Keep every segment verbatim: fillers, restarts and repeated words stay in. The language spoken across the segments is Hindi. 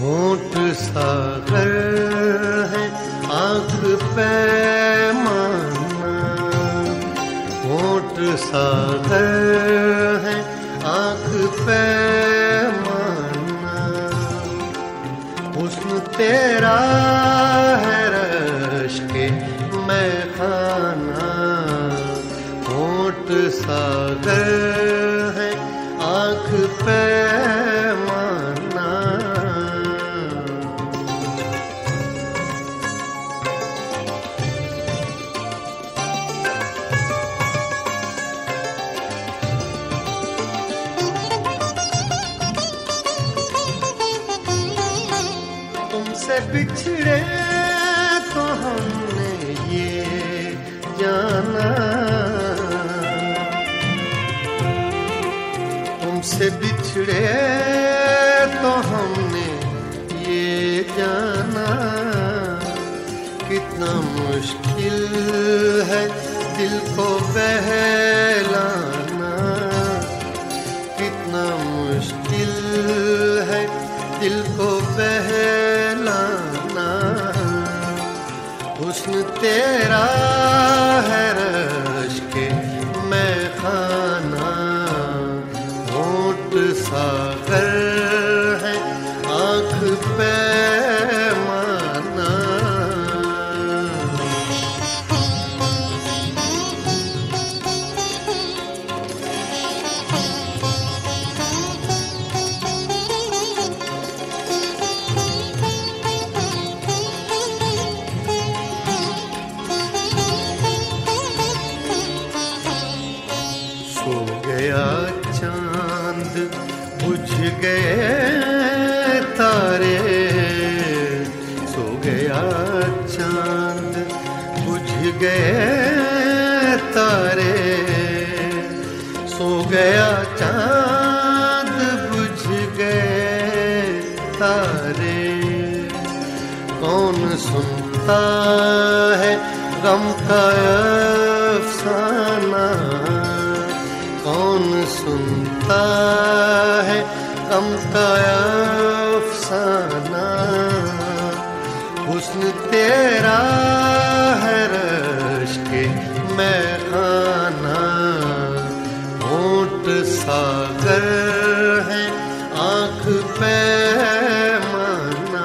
होंठ सागर है आँख पैमाना, होंठ सागर है आँख पैमाना, हुस्न तेरा है रश के मैं खाना, होंठ सागर है आँख पैमाना। तुमसे बिछड़े तो हमने ये जाना, तुमसे बिछड़े तो हमने ये जाना, कितना मुश्किल है दिल को बहलाना, कितना मुश्किल है दिल को बहलाना, हुस्न तेरा है रश के मैं खाना, होंठ सागर है आँख पैमाना। सो गया चांद बुझ गए तारे, सो गया चांद बुझ गए तारे, सो गया चांद बुझ गए तारे, कौन सुनता है गम का अफसाना, कौन सुनता है गम का अफसाना, हुस्न तेरा है रश के मैं खाना, होंठ सागर है आँख पैमाना।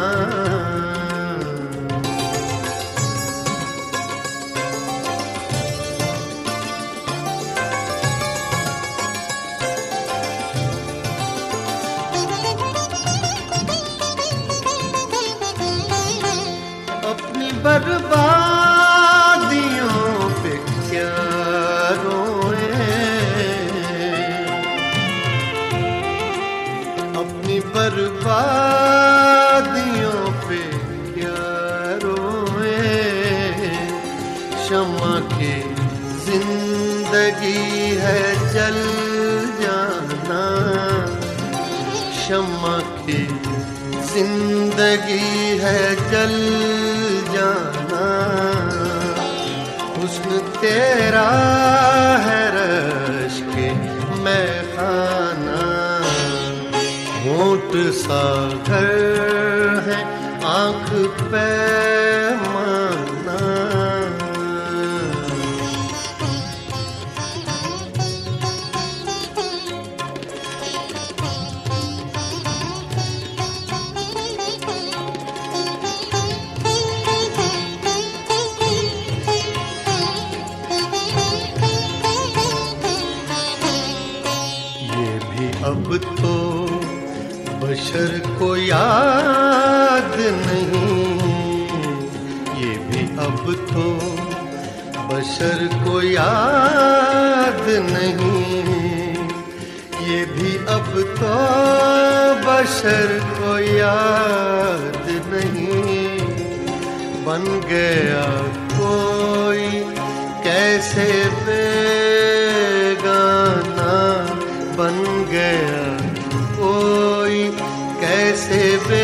अपनी बर्बादियों पे क्या रोए, अपनी बर्बादियों पे क्या रोए, शम्मा की जिंदगी है जल जाना, शम्मा की जिंदगी है जल जाना, हुस्न तेरा है रश के मैं खाना, होंठ सागर है आँख पैमाना। अब तो बशर को याद नहीं, ये भी अब तो बशर को याद नहीं, ये भी अब तो बशर को याद नहीं, बन गया कोई कैसे बेगाना, बन गया कोई कैसे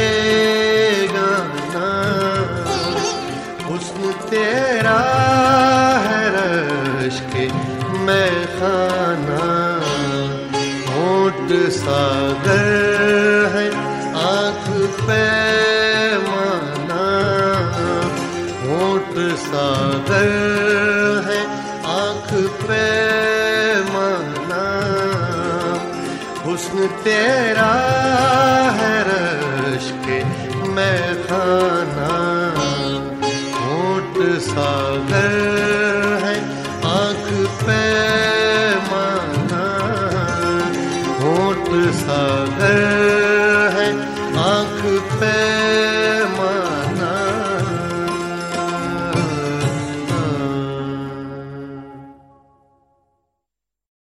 बेगाना, हुस्न तेरा है रश के मैं खाना, होंठ सागर है आँख पे सागर है आँख पे माना, हुस्न तेरा है रश के मैं खाना। होठ सागर है आँख पे माना, होठ सागर है आँख पे